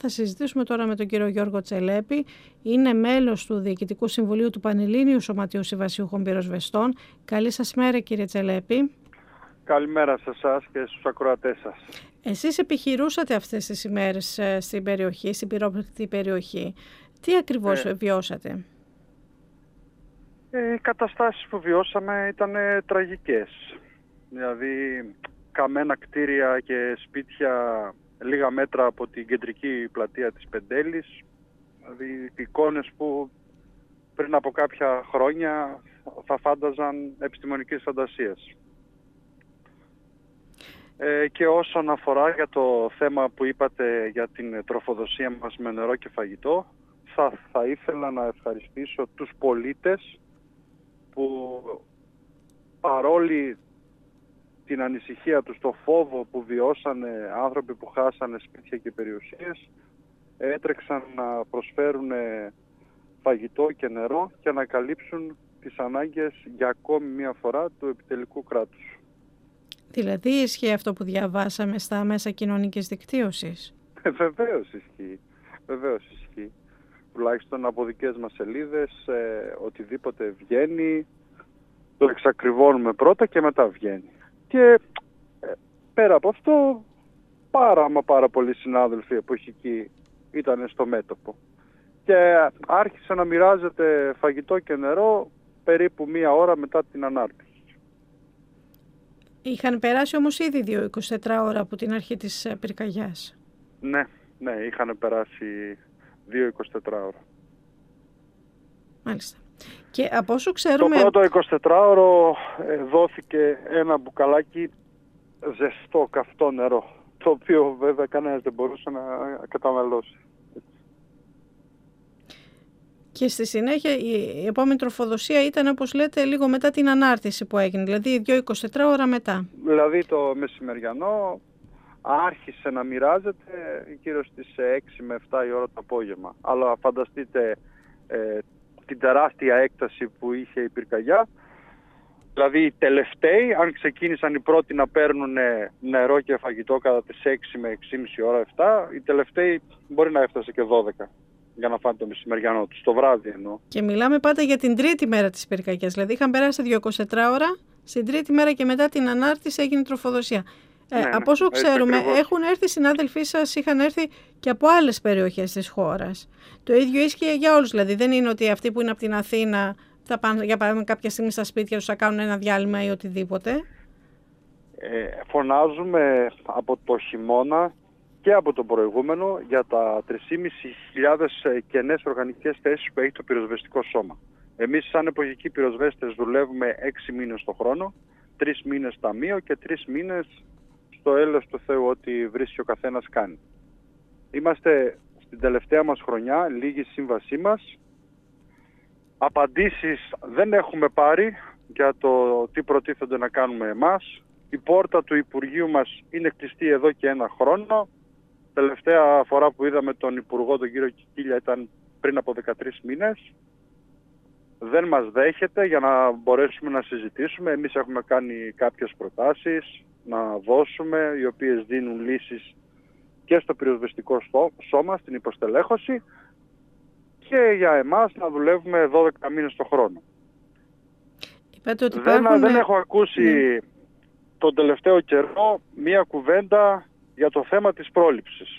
Θα συζητήσουμε τώρα με τον κύριο Γιώργο Τσελέπη. Είναι μέλος του Διοικητικού Συμβουλίου του Πανελλήνιου Σωματείου Συμβασιούχων Πυροσβεστών. Καλή σας μέρα, κύριε Τσελέπη. Καλημέρα σε εσάς και στους ακροατές σας. Εσείς επιχειρούσατε αυτές τις ημέρες στην περιοχή, στην πυρόπληκτη περιοχή. Τι ακριβώς βιώσατε? Οι καταστάσεις που βιώσαμε ήταν τραγικές. Δηλαδή καμένα κτίρια και σπίτια λίγα μέτρα από την κεντρική πλατεία της Πεντέλης. Δηλαδή εικόνες που πριν από κάποια χρόνια θα φάνταζαν επιστημονικής φαντασίας. Και όσον αφορά για το θέμα που είπατε για την τροφοδοσία μας με νερό και φαγητό, θα ήθελα να ευχαριστήσω τους πολίτες που παρόλη την ανησυχία τους, το φόβο που βιώσανε άνθρωποι που χάσανε σπίτια και περιουσίες, έτρεξαν να προσφέρουν φαγητό και νερό και να καλύψουν τις ανάγκες για ακόμη μία φορά του επιτελικού κράτους. Δηλαδή ισχύει αυτό που διαβάσαμε στα μέσα κοινωνικής δικτύωσης? Βεβαίως ισχύει. Βεβαίως ισχύει. Τουλάχιστον από δικές μας σελίδες, οτιδήποτε βγαίνει, το εξακριβώνουμε πρώτα και μετά βγαίνει. Και πέρα από αυτό, πάρα πολλοί συνάδελφοι εποχικοί ήταν στο μέτωπο. Και άρχισε να μοιράζεται φαγητό και νερό περίπου μία ώρα μετά την ανάρτηση. Είχαν περάσει όμως ήδη 24 ώρα από την αρχή της πυρκαγιάς. Ναι, είχαν περάσει 2-24 ώρα. Μάλιστα. Και από όσο ξέρουμε... Το πρώτο 24ωρο δόθηκε ένα μπουκαλάκι ζεστό καυτό νερό, το οποίο βέβαια κανένας δεν μπορούσε να καταναλώσει. Και στη συνέχεια η επόμενη τροφοδοσία ήταν, όπως λέτε, λίγο μετά την ανάρτηση που έγινε, δηλαδή 2-24 ώρα μετά. Δηλαδή το μεσημεριανό άρχισε να μοιράζεται γύρω στις 6 με 7 η ώρα το απόγευμα. Αλλά φανταστείτε την τεράστια έκταση που είχε η πυρκαγιά. Δηλαδή οι τελευταίοι, αν ξεκίνησαν οι πρώτοι να παίρνουν νερό και φαγητό κατά τις 6 με 6,5 ώρα, 7, οι τελευταίοι μπορεί να έφτασε και 12 για να φάνε το μεσημεριανό τους, το βράδυ εννοώ. Και μιλάμε πάντα για την τρίτη μέρα της πυρκαγιάς, δηλαδή είχαν περάσει 24 ώρα, στην τρίτη μέρα και μετά την ανάρτηση έγινε η τροφοδοσία. Από όσο ξέρουμε, έχουν έρθει συνάδελφοί σας, είχαν έρθει και από άλλες περιοχές της χώρας. Το ίδιο ίσχυε για όλους, δηλαδή δεν είναι ότι αυτοί που είναι από την Αθήνα θα πάνε για παράδειγμα κάποια στιγμή στα σπίτια τους, θα κάνουν ένα διάλειμμα ή οτιδήποτε. Φωνάζουμε από το χειμώνα και από το προηγούμενο για τα 3.500 κενές οργανικές θέσεις που έχει το πυροσβεστικό σώμα. Εμείς σαν εποχικοί πυροσβέστες δουλεύουμε 6 μήνες το χρόνο, 3 μήνες ταμείο και 3 μήνες στο έλεος του Θεού, ό,τι βρίσκει ο καθένας κάνει. Είμαστε στην τελευταία μας χρονιά, λίγη σύμβασή μας. Απαντήσεις δεν έχουμε πάρει για το τι προτίθενται να κάνουμε εμάς. Η πόρτα του Υπουργείου μας είναι κλειστή εδώ και 1 χρόνο. Τελευταία φορά που είδαμε τον Υπουργό, τον κύριο Κικίλια, ήταν πριν από 13 μήνες. Δεν μας δέχεται για να μπορέσουμε να συζητήσουμε. Εμείς έχουμε κάνει κάποιες προτάσεις να δώσουμε, οι οποίες δίνουν λύσεις και στο πυροσβεστικό σώμα, στην υποστελέχωση, και για εμάς να δουλεύουμε 12 μήνες το χρόνο. Ότι δεν έχω ακούσει τον τελευταίο καιρό μία κουβέντα για το θέμα της πρόληψης.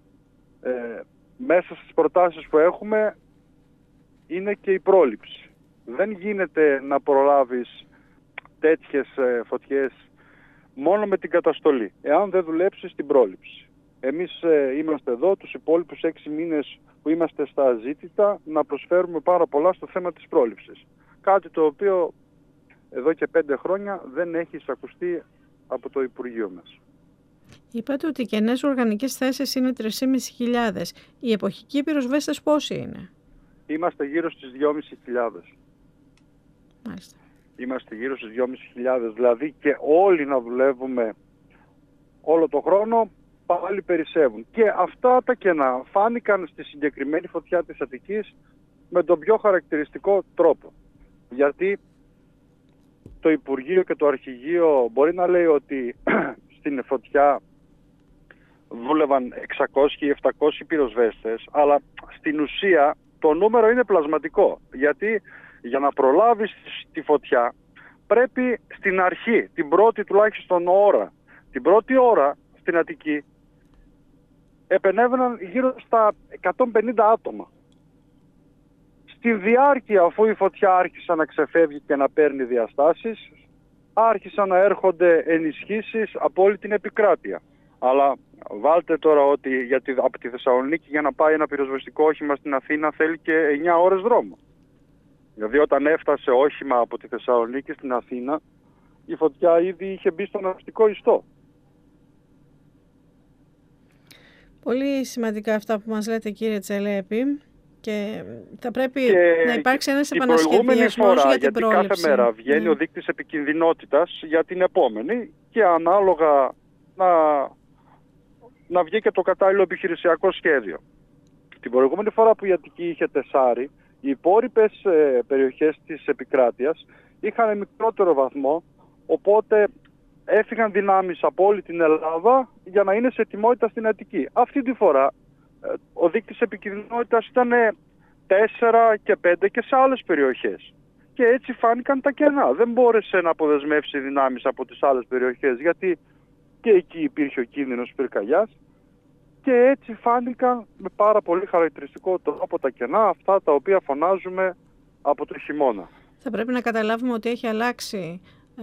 Μέσα στις προτάσεις που έχουμε είναι και η πρόληψη. Δεν γίνεται να προλάβεις τέτοιες φωτιές μόνο με την καταστολή, εάν δεν δουλέψεις την πρόληψη. Εμείς είμαστε εδώ τους υπόλοιπους 6 μήνες που είμαστε στα αζήτητα να προσφέρουμε πάρα πολλά στο θέμα της πρόληψης. Κάτι το οποίο εδώ και 5 χρόνια δεν έχει εισακουστεί από το Υπουργείο μας. Είπατε ότι οι κενές οργανικές θέσεις είναι 3.500. Οι εποχικοί πυροσβέστες πόσοι είναι? Είμαστε γύρω στις 2.500. Μάλιστα. Είμαστε γύρω στις 2.500, δηλαδή και όλοι να δουλεύουμε όλο το χρόνο πάλι περισσεύουν. Και αυτά τα κενά φάνηκαν στη συγκεκριμένη φωτιά της Αττικής με τον πιο χαρακτηριστικό τρόπο. Γιατί το Υπουργείο και το Αρχηγείο μπορεί να λέει ότι στην φωτιά δούλευαν 600 ή 700 πυροσβέστες, αλλά στην ουσία το νούμερο είναι πλασματικό. Γιατί για να προλάβεις τη φωτιά πρέπει στην αρχή, την πρώτη τουλάχιστον ώρα, την πρώτη ώρα στην Αττική επενέβαιναν γύρω στα 150 άτομα. Στη διάρκεια, αφού η φωτιά άρχισε να ξεφεύγει και να παίρνει διαστάσεις, άρχισαν να έρχονται ενισχύσεις από όλη την επικράτεια. Αλλά βάλτε τώρα ότι από τη Θεσσαλονίκη για να πάει ένα πυροσβεστικό όχημα στην Αθήνα θέλει και 9 ώρες δρόμο. Δηλαδή όταν έφτασε όχημα από τη Θεσσαλονίκη στην Αθήνα, η φωτιά ήδη είχε μπει στον αστικό ιστό. Πολύ σημαντικά αυτά που μας λέτε, κύριε Τσελέπη, και θα πρέπει να υπάρξει ένας επανασχεδιασμός για την πρόληψη. Γιατί κάθε μέρα βγαίνει ο δείκτης επικινδυνότητας για την επόμενη και ανάλογα να βγει και το κατάλληλο επιχειρησιακό σχέδιο. Την προηγούμενη φορά που η Αττική είχε 4, οι υπόλοιπες περιοχές της επικράτειας είχαν μικρότερο βαθμό, οπότε έφυγαν δυνάμεις από όλη την Ελλάδα για να είναι σε ετοιμότητα στην Αττική. Αυτή τη φορά ο δείκτης επικινδυνότητας ήταν 4 και 5 και σε άλλες περιοχές. Και έτσι φάνηκαν τα κενά. Δεν μπόρεσε να αποδεσμεύσει δυνάμεις από τις άλλες περιοχές, γιατί και εκεί υπήρχε ο κίνδυνος πυρκαγιάς. Και έτσι φάνηκαν με πάρα πολύ χαρακτηριστικό τρόπο τα κενά, αυτά τα οποία φωνάζουμε από το χειμώνα. Θα πρέπει να καταλάβουμε ότι έχει αλλάξει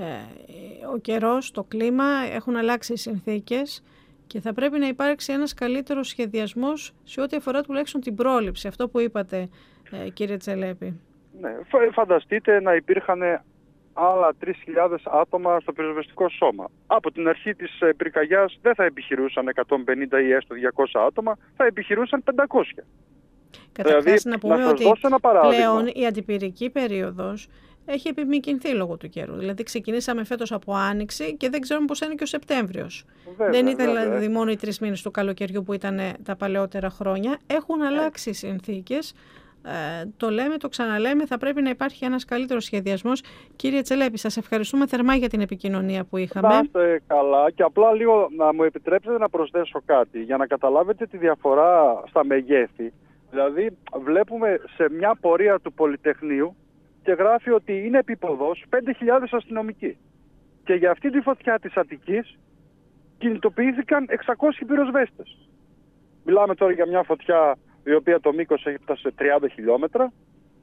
ο καιρός, το κλίμα, έχουν αλλάξει οι συνθήκες και θα πρέπει να υπάρξει ένας καλύτερος σχεδιασμός σε ό,τι αφορά τουλάχιστον την πρόληψη, αυτό που είπατε, κύριε Τσελέπη. Ναι, φανταστείτε να υπήρχαν άλλα 3.000 άτομα στο πυροσβεστικό σώμα. Από την αρχή της πυρκαγιάς δεν θα επιχειρούσαν 150 ή έστω 200 άτομα, θα επιχειρούσαν 500. Καταρχάς δηλαδή, να πούμε ότι πλέον η αντιπυρική περίοδος έχει επιμηκυνθεί λόγω του καιρού. Δηλαδή ξεκινήσαμε φέτος από Άνοιξη και δεν ξέρουμε πώς θα είναι και ο Σεπτέμβριος. Δεν ήταν δηλαδή μόνο οι 3 μήνες του καλοκαιριού που ήταν τα παλαιότερα χρόνια. Έχουν αλλάξει οι συνθήκες. Το λέμε, το ξαναλέμε, θα πρέπει να υπάρχει ένας καλύτερος σχεδιασμός. Κύριε Τσελέπη, σας ευχαριστούμε θερμά για την επικοινωνία που είχαμε. Να είστε καλά και απλά λίγο να μου επιτρέψετε να προσθέσω κάτι για να καταλάβετε τη διαφορά στα μεγέθη. Δηλαδή βλέπουμε σε μια πορεία του Πολυτεχνείου και γράφει ότι είναι επίποδος 5.000 αστυνομικοί. Και για αυτή τη φωτιά της Αττικής κινητοποιήθηκαν 600 πυροσβέστες. Μιλάμε τώρα για μια φωτιά η οποία το μήκος έφτασε 30 χιλιόμετρα.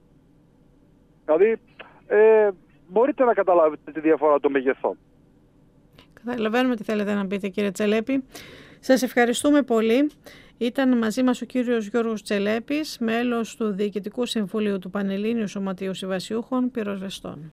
Δηλαδή μπορείτε να καταλάβετε τη διαφορά των μεγεθών. Καταλαβαίνουμε τι θέλετε να πείτε, κύριε Τσελέπη. Σας ευχαριστούμε πολύ. Ήταν μαζί μας ο κύριος Γιώργος Τσελέπης, μέλος του Διοικητικού Συμβουλίου του Πανελλήνιου Σωματείου Συμβασιούχων Πυροσβεστών.